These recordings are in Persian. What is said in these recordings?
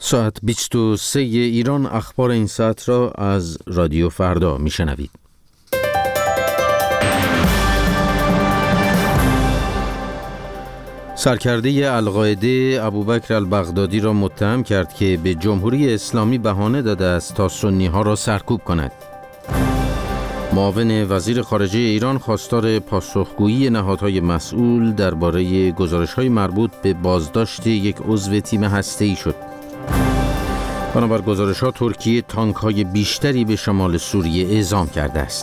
ساعت 23 ایران اخبار این ساعت را از رادیو فردا میشنوید. سرکرده القاعده ابوبکر البغدادی را متهم کرد که به جمهوری اسلامی بهانه داده است تا سنی‌ها را سرکوب کند. معاون وزیر خارجه ایران خواستار پاسخگویی نهادهای مسئول درباره گزارش‌های مربوط به بازداشت یک عضو تیم هسته‌ای شد. بنابر گزارش‌ها ترکیه تانک‌های بیشتری به شمال سوریه اعزام کرده است.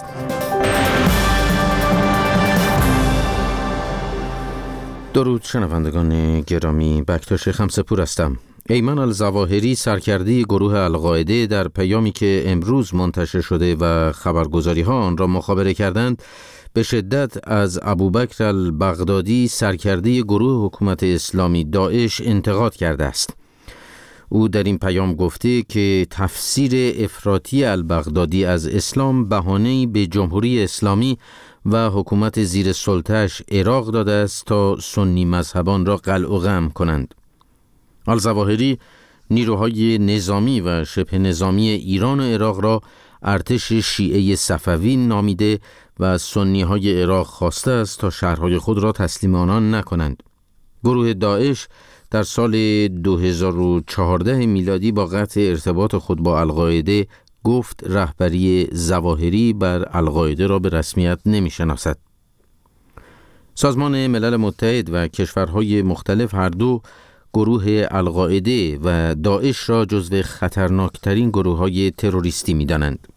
درود شنوندگان گرامی، بکتاش خمسه‌پور هستم. ایمن الظواهری سرکرده گروه القاعده در پیامی که امروز منتشر شده و خبرگزاری‌ها آن را مخابره کردند به شدت از ابوبکر البغدادی سرکرده گروه حکومت اسلامی داعش انتقاد کرده است. او در این پیام گفته که تفسیر افراطی البغدادی از اسلام بهانه‌ای به جمهوری اسلامی و حکومت زیر سلطه‌اش عراق داده است تا سنی مذهبان را قلع و قم کنند. الظواهری نیروهای نظامی و شبه نظامی ایران و عراق را ارتش شیعه صفوی نامیده و از سنی‌های عراق خواسته است تا شهرهای خود را تسلیم آنان نکنند. گروه داعش در سال 2014 میلادی با قطع ارتباط خود با القاعده گفت رهبری ظواهری بر القاعده را به رسمیت نمی‌شناسد. سازمان ملل متحد و کشورهای مختلف هر دو گروه القاعده و داعش را جزو خطرناکترین گروه‌های تروریستی می‌دانند.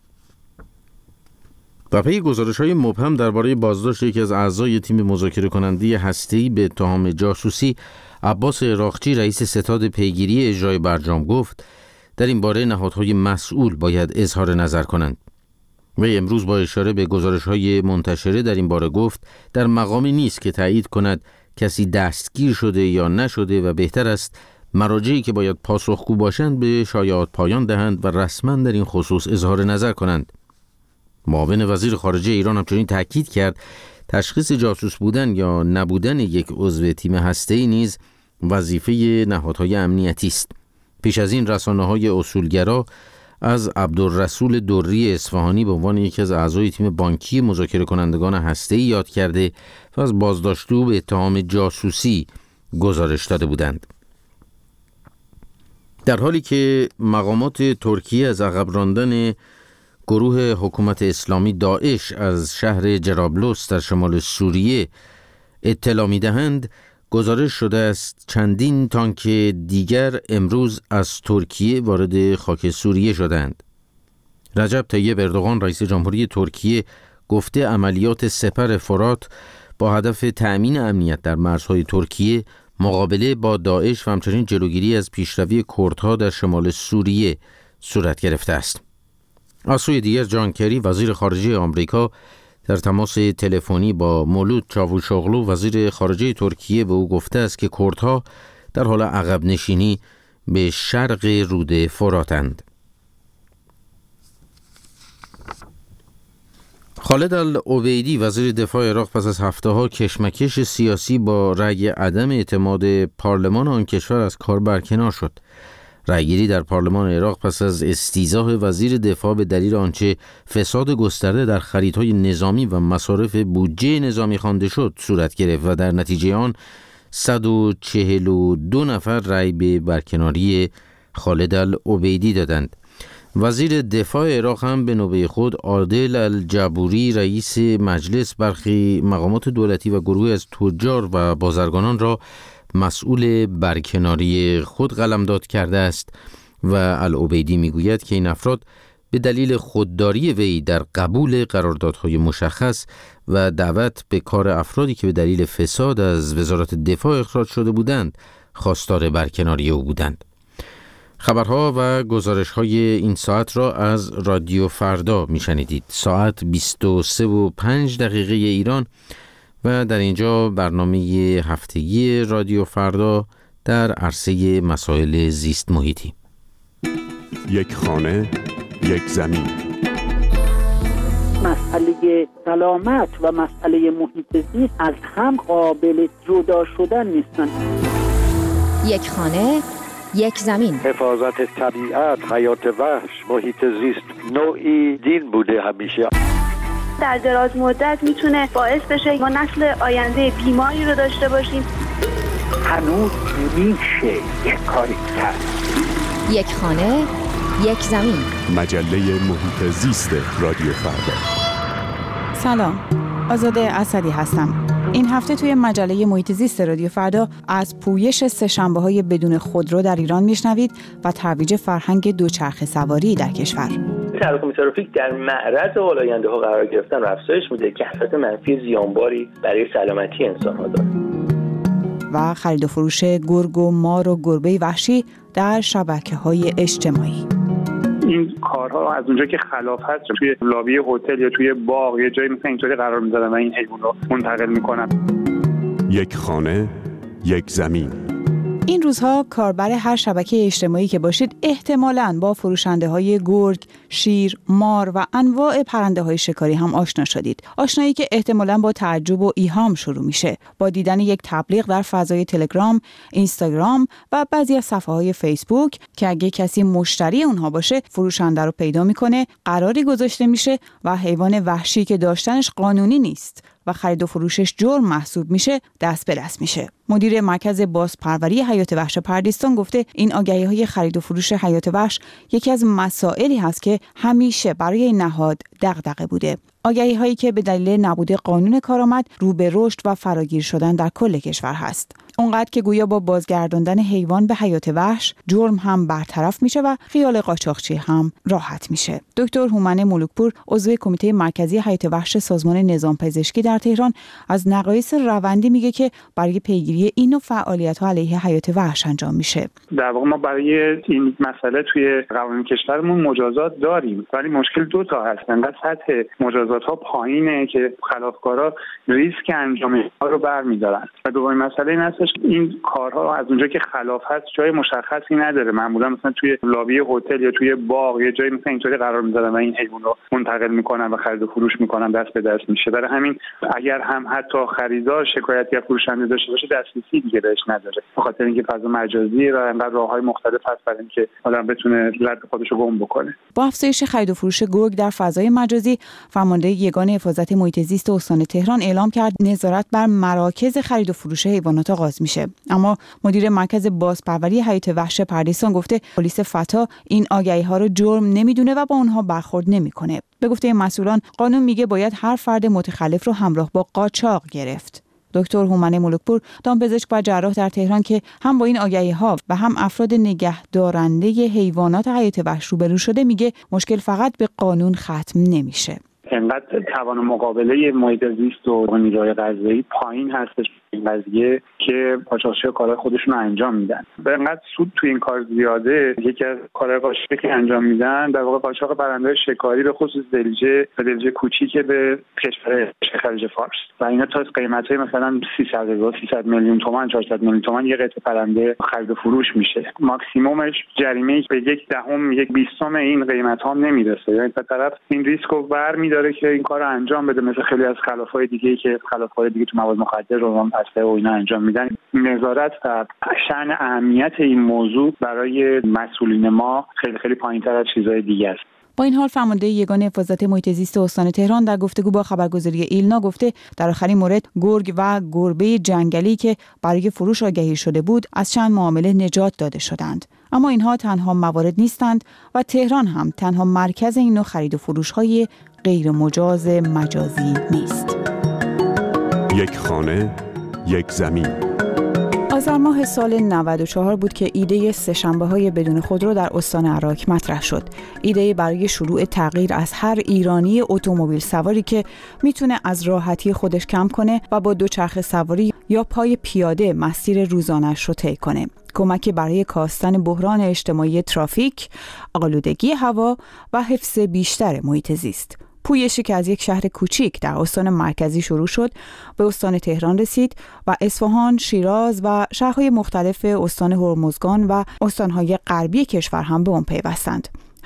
و پی گزارش‌های مبهم درباره بازداشت یکی از اعضای تیم مذاکره کننده هسته‌ای به اتهام جاسوسی، عباس عراقچی رئیس ستاد پیگیری اجرای برجام گفت در این باره نهادهای مسئول باید اظهار نظر کنند. وی امروز با اشاره به گزارش‌های منتشره در این باره گفت در مقامی نیست که تایید کند کسی دستگیر شده یا نشده و بهتر است مراجعی که باید پاسخگو باشند به شایعات پایان دهند و رسما در این خصوص اظهار نظر کنند. معاون وزیر خارجه ایران همچنین تاکید کرد تشخیص جاسوس بودن یا نبودن یک عضو تیم هسته‌ای نیز وظیفه نهادهای امنیتی است. پیش از این رسانه‌های اصولگرا از عبدالرسول دری اصفهانی به عنوان یکی از اعضای تیم بانکی مذاکره کنندگان هسته‌ای یاد کرده و از بازداشت او به اتهام جاسوسی گزارش داده بودند. در حالی که مقامات ترکیه از عقب راندن گروه حکومت اسلامی داعش از شهر جرابلس در شمال سوریه اطلاع می‌دهند، گزارش شده است چندین تانک دیگر امروز از ترکیه وارد خاک سوریه شدند. رجب طیب اردوغان رئیس جمهوری ترکیه گفته عملیات سپر فرات با هدف تأمین امنیت در مرزهای ترکیه، مقابله با داعش و همچنین جلوگیری از پیشروی کردها در شمال سوریه صورت گرفته است. از سوی دیگر جان کری وزیر خارجه آمریکا در تماس تلفنی با مولود چاوشوغلو وزیر خارجه ترکیه به او گفته است که کردها در حال عقب نشینی به شرق رود فراتند. خالد العبیدی وزیر دفاع عراق پس از هفته‌ها کشمکش سیاسی با رأی عدم اعتماد پارلمان آن کشور از کار برکنار شد. رأیگیری در پارلمان عراق پس از استیضاح وزیر دفاع به دلیل آنچه فساد گسترده در خریدهای نظامی و مصارف بودجه نظامی خوانده شد صورت گرفت و در نتیجه آن 142 نفر رأی به برکناری خالد العبیدی دادند. وزیر دفاع عراق هم به نوبه خود عادل الجبوری رئیس مجلس برخی مقامات دولتی و گروهی از تجار و بازرگانان را مسئول برکناری خود قلمداد کرده است و العبیدی میگوید که این افراد به دلیل خودداری وی در قبول قراردادهای مشخص و دعوت به کار افرادی که به دلیل فساد از وزارت دفاع اخراج شده بودند خواستار برکناری او بودند. خبرها و گزارش‌های این ساعت را از رادیو فردا میشنیدید. ساعت 23:05 ایران و در اینجا برنامه هفتگی رادیو فردا در عرصه مسائل زیست محیطی. یک خانه، یک زمین. مسئله سلامت و مسئله محیط زیست از هم قابل جدا شدن نیستند. یک خانه، یک زمین. حفاظت طبیعت، حیات وحش، محیط زیست نوعی دین بوده همیشه. در دراز مدت میتونه باعث بشه ما نسل آینده بیماری رو داشته باشیم. هنوز میشه یک کاری کرد. یک خانه، یک زمین. مجله محیط زیست رادیو فردا. سلام، آزاده اسدی هستم. این هفته توی مجله محیط زیست رادیو فردا از پویش سه‌شنبه‌های بدون خودرو در ایران میشنوید و ترویج فرهنگ دوچرخه سواری در کشور. تراکنش ترافیک در معرض آلاینده‌ها قرار گرفتن و افزایش میده که اثرات منفی زیانباری برای سلامتی انسان‌ها داره. و خرید و فروش گرگ و مار و گربه وحشی در شبکه‌های اجتماعی. این کارها از اونجا که خلاف هست توی لابی هتل یا توی باغ یا جایی مثل اینطوری قرار می‌ذارن و این حیوان رو منتقل می‌کنن. یک خانه، یک زمین. این روزها کاربر هر شبکه اجتماعی که باشید احتمالاً با فروشنده‌های گرگ، شیر، مار و انواع پرنده‌های شکاری هم آشنا شدید. آشنایی که احتمالاً با تعجب و ایهام شروع میشه، با دیدن یک تبلیغ در فضای تلگرام، اینستاگرام و بعضی از صفحه‌های فیسبوک که اگه کسی مشتری اونها باشه، فروشنده رو پیدا میکنه، قراری گذاشته میشه و حیوان وحشی که داشتنش قانونی نیست و خرید و فروشش جرم محسوب میشه، دست به دست میشه. مدیر مرکز بازپروری حیات وحش پردیستان گفته این آگهی‌های خرید و فروش حیات وحش یکی از مسائلی هست که همیشه برای این نهاد دغدغه بوده. آگهی‌هایی که به دلیل نبود قانون کارآمد رو به رشد و فراگیر شدن در کل کشور هست. اونقدر که گویا با بازگرداندن حیوان به حیات وحش جرم هم برطرف میشه و خیال قاچاقچی هم راحت میشه. دکتر هومن ملوکپور عضو کمیته مرکزی حیات وحش سازمان نظام پزشکی در تهران از نقایص روندی میگه که برای پیگیری این نوع فعالیت‌ها علیه حیات وحش انجام میشه. در واقع ما برای این مسئله توی قوانین کشورمون مجازات داریم، ولی مشکل دو تا هست. انقدر سطح مجازات‌ها پایینه که خلافکارا ریسک انجام اینها رو برمی‌دارن. و دومین مسئله این هست این کارها از اونجا که خلاف هست جای مشخصی نداره. معمولا مثلا توی لابی هتل یا توی باغ یا جایی مثل اینطوری قرار می‌ذارن و این حیوان رو منتقل می‌کنن و خرید و فروش می‌کنن، دست به دست میشه. برای همین اگر هم حتی خریدار شکایتی از فروشنده داشته باشه دسترسی دیگه بهش نداره، به خاطر اینکه فضا مجازی و انقدر راه‌های مختلف هست برای اینکه آدم بتونه رد خودش رو گم بکنه. با افزایش خرید و فروش گرگ در فضای مجازی، فرمانده یگان حفاظت محیط زیست استان تهران اعلام کرد نظارت بر مراکز خرید و فروش حیوانات آغاز میشه. اما مدیر مرکز بازپروری حیات وحش پردیستان گفته پلیس فتا این آگهی‌ها رو جرم نمیدونه و با اونها برخورد نمیکنه. به گفته مسئولان قانون میگه باید هر فرد متخلف رو همراه با قاچاق گرفت. دکتر هومن ملوکپور دامپزشک و جراح در تهران که هم با این آگهی‌ها و هم افراد نگهدارنده حیوانات حیات وحش روبرو شده میگه مشکل فقط به قانون ختم نمیشه. انقدر توان مقابله محیط زیست و نیروهای قضایی پایین هستش این قضیه که قاچاقچی‌ها کارهای خودشون رو انجام میدن. به انقدر سود تو این کار زیاده، یکی از کارهای قاچاقی که انجام میدن در واقع قاچاق پرنده‌های شکاری به خصوص دلجه کوچیک به کشور خلیج فارس و اینا تا قیمت‌های مثلا 300 میلیون تومان 400 میلیون تومان یه قطعه پرنده خرید و فروش میشه. ماکسیممش جریمه به 1/10 این قیمت‌ها نمیرسه. یعنی طرف این ریسکو برمی‌داره که این کارو انجام بده، مثل خیلی از خلافای دیگه که خلافای دیگه تو مواد مخدر و اسلحه و اینا انجام میدن. نظارت و شأن اهمیت این موضوع برای مسئولین ما خیلی پایین‌تر از چیزهای دیگه است. با این حال فرمانده یگان حفاظت محیط زیست استان تهران در گفتگو با خبرگزاری ایلنا گفته در آخرین مورد گرگ و گربه جنگلی که برای فروش آگهی شده بود از چند معامله نجات داده شدند. اما اینها تنها موارد نیستند و تهران هم تنها مرکز این نوع خرید و فروش‌های غیر مجاز مجازی نیست. یک خانه، یک زمین. آذر ماه سال 94 بود که ایده سه‌شنبه‌های بدون خودرو در استان عراق مطرح شد. ایده برای شروع تغییر از هر ایرانی اتومبیل سواری که میتونه از راحتی خودش کم کنه و با دوچرخه سواری یا پای پیاده مسیر روزانه‌اش رو طی کنه. کمکی برای کاستن بحران اجتماعی ترافیک، آلودگی هوا و حفظ بیشتر محیط زیست. پویشی که از یک شهر کوچیک در استان مرکزی شروع شد به استان تهران رسید و اصفهان، شیراز و شهرهای مختلف استان هرمزگان و استانهای غربی کشور هم به آن پیوستند.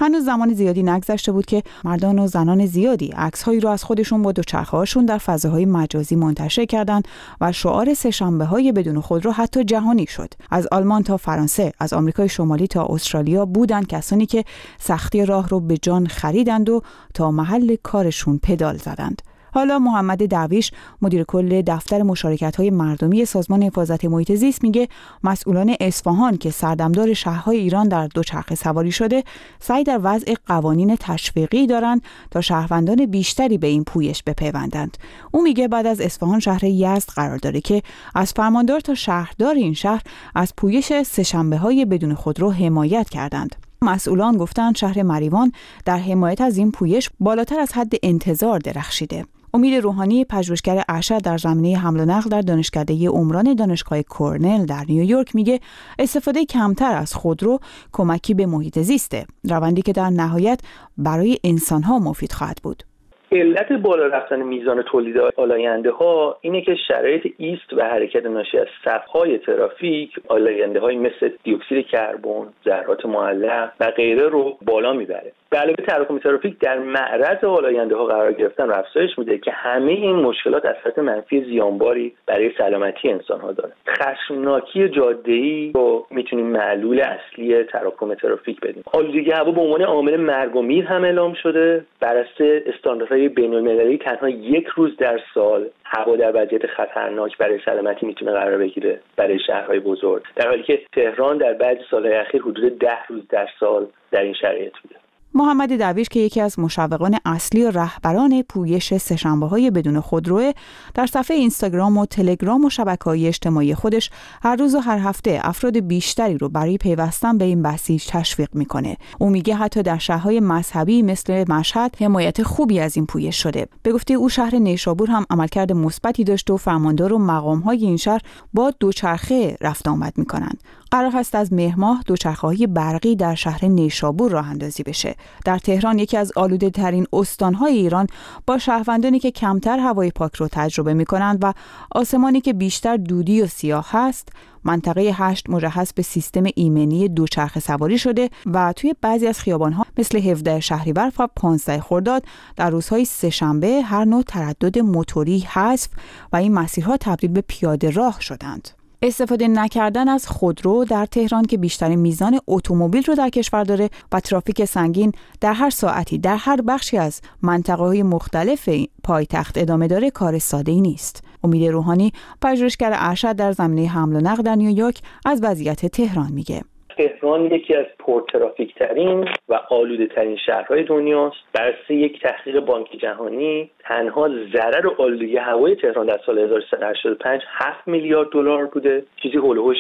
هنوز زمان زیادی نگذشته بود که مردان و زنان زیادی عکس‌هایی رو از خودشون با دوچرخه‌هاشون در فضاهای مجازی منتشر کردند و شعار سه‌شنبه‌های بدون خودرو حتی جهانی شد. از آلمان تا فرانسه، از آمریکای شمالی تا استرالیا بودند کسانی که سختی راه رو به جان خریدند و تا محل کارشون پدال زدند. حالا محمد درویش، مدیر کل دفتر مشارکت‌های مردمی سازمان حفاظت محیط زیست، میگه مسئولان اصفهان که سردمدار شهرهای ایران در دوچرخه سواری شده، سعی در وضع قوانین تشویقی دارند تا شهروندان بیشتری به این پویش بپیوندند. او میگه بعد از اصفهان شهر یزد قرار داره که از فرماندار تا شهردار این شهر از پویش سه‌شنبه‌های بدون خودرو حمایت کردند. مسئولان گفتند شهر مریوان در حمایت از این پویش بالاتر از حد انتظار درخشیده. امید روحانی، پژوهشگر ارشد در زمینه حمل و نقل در دانشکده عمران دانشگاه کرنل در نیویورک، میگه استفاده کمتر از خودرو کمکی به محیط زیسته، روندی که در نهایت برای انسان‌ها مفید خواهد بود. علت بالا رفتن میزان تولید آلاینده ها اینه که شرایط ایست و حرکت ناشی از صف‌های ترافیک آلاینده های مثل دی اکسید کربن، ذرات معلق و غیره رو بالا میبره. به علاوه تراکم ترافیک در معرض آلاینده ها قرار گرفتن و افزایش میده که همه این مشکلات اثرات منفی زیانباری برای سلامتی انسان ها داره. خشمناکی جاده‌ای رو میتونیم معلول اصلی تراکم ترافیک بدیم. آلودگی هوا به عنوان عامل مرگ و میر هم اعلام شده. بر اساس استانداردهای بین‌المللی تنها یک روز در سال هوا در وضعیت خطرناک برای سلامتی میتونه قرار بگیره برای شهرهای بزرگ، در حالی که تهران در بعضی سالهای اخیر حدود 10 روز در سال در این شرایط بوده. محمد درویش که یکی از مشوقان اصلی و رهبران پویش سه‌شنبه‌های بدون خودرو، در صفحه اینستاگرام و تلگرام و شبکه‌های اجتماعی خودش هر روز و هر هفته افراد بیشتری رو برای پیوستن به این بسیج تشویق میکنه. او میگه حتی در شهرهای مذهبی مثل مشهد حمایت خوبی از این پویش شده. به گفته او شهر نیشابور هم عملکرد مثبتی داشته و فرماندار و مقام‌های این شهر با دوچرخه رفت آمد میکنن. قرار هست از مهر ماه دوچرخه‌های برقی در شهر نیشابور راه اندازی بشه. در تهران، یکی از آلوده ترین استان‌های ایران، با شهروندانی که کمتر هوای پاک رو تجربه می‌کنند و آسمانی که بیشتر دودی و سیاه هست، منطقه 8 مجهز به سیستم ایمنی دوچرخه سواری شده و توی بعضی از خیابان‌ها مثل 17 شهریور و 15 خرداد در روزهای سه‌شنبه هر نوع تردد موتوری حذف و این مسیرها تبدیل به پیاده راه شدند. استفاده نکردن از خودرو در تهران که بیشترین میزان اتومبیل رو در کشور داره و ترافیک سنگین در هر ساعتی در هر بخشی از منطقه‌های مختلف پایتخت ادامه داره، کار ساده‌ای نیست. امید روحانی، پژوهشگر ارشد در زمینه حمل و نقل در نیویورک، از وضعیت تهران میگه. تهران یکی از پرترافیک ترین و آلوده ترین شهرهای دنیاست. بر اساس یک تحقیق بانک جهانی، تنها ضرر آلودگی هوای تهران در سال 1385 7 میلیارد دلار بوده، چیزی هولوش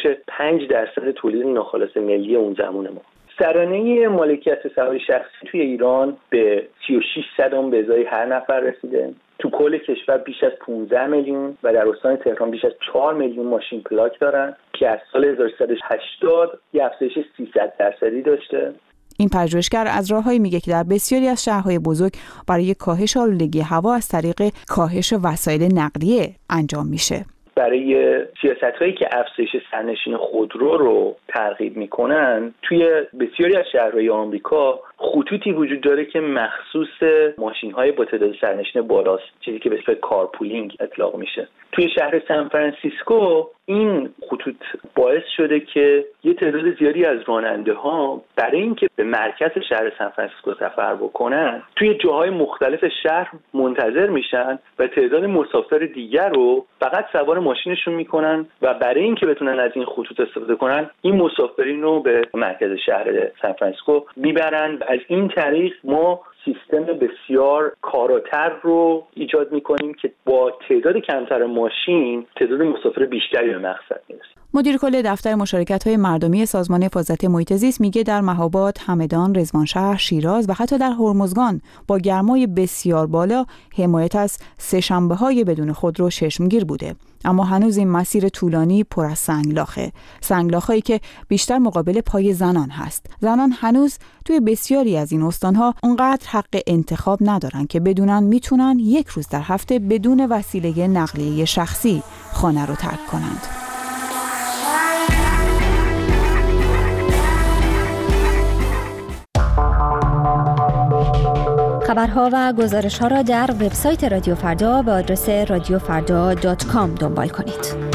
5% تولید ناخالص ملی اون زمان ما. سرانه مالکیت سواری شخصی توی ایران به 36 به ازای هر نفر رسیده. تو کل کشور بیش از 15 میلیون و در استان تهران بیش از 4 میلیون ماشین پلاک دارن که از سال 1380 یه افزایش 300% داشته. این پژوهشگر از راههایی میگه که در بسیاری از شهرهای بزرگ برای کاهش آلودگی هوا از طریق کاهش وسایل نقلیه انجام میشه. برای سیاست‌هایی که افزایش سرنشین خودرو رو ترغیب میکنن، توی بسیاری از شهرهای آمریکا خطوطی وجود داره که مخصوص ماشین‌های با تعداد سرنشین بالاست، چیزی که به اسم کارپولینگ اطلاق میشه. توی شهر سان فرانسیسکو این خطوط باعث شده که یه تعداد زیادی از راننده‌ها برای اینکه به مرکز شهر سان فرانسیسکو سفر بکنن، توی جاهای مختلف شهر منتظر میشن و تعداد مسافر دیگر رو فقط سوار ماشینشون میکنن و برای اینکه بتونن از این خطوط استفاده کنن، این مسافرین رو به مرکز شهر سان فرانسیسکو میبرن. از این طریق ما سیستم بسیار کاراتر رو ایجاد میکنیم که با تعداد کمتر ماشین تعداد مسافر بیشتری به مقصد میرسه. مدیر کل دفتر مشارکت‌های مردمی سازمان حفاظت محیط زیست میگه در مهاباد، همدان، رضوانشهر، شیراز و حتی در هرمزگان با گرمای بسیار بالا حمایت از سه‌شنبه‌های بدون خودرو چشمگیر بوده. اما هنوز این مسیر طولانی پر از سنگلاخه. سنگلاخهایی که بیشتر مقابل پای زنان هست. زنان هنوز توی بسیاری از این استان‌ها اونقدر حق انتخاب ندارن که بدونن میتونن یک روز در هفته بدون وسیله نقلیه شخصی خانه رو ترک کنند. خبرها و گزارش‌ها را در وبسایت رادیو فردا به آدرس radiofrda.com دنبال کنید.